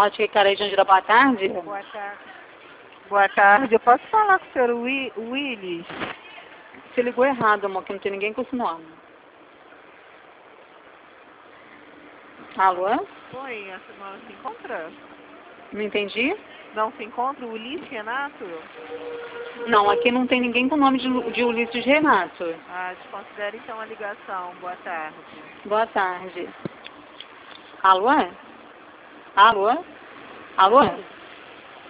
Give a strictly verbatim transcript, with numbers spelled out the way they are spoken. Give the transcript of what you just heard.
Ótica Carei de Jandira, boa tarde. Boa tarde. Boa tarde. Eu posso falar com o senhor Wi- Willis? Você ligou errado, amor, que não tem ninguém com esse nome. Alô? Oi, a senhora se encontra? Não entendi? Não se encontra o Ulisses Renato? Não, aqui não tem ninguém com o nome de, Lu- de Ulisses Renato. Ah, desconsidere então a ligação. Boa tarde. Boa tarde. Alô? Alô? Alô?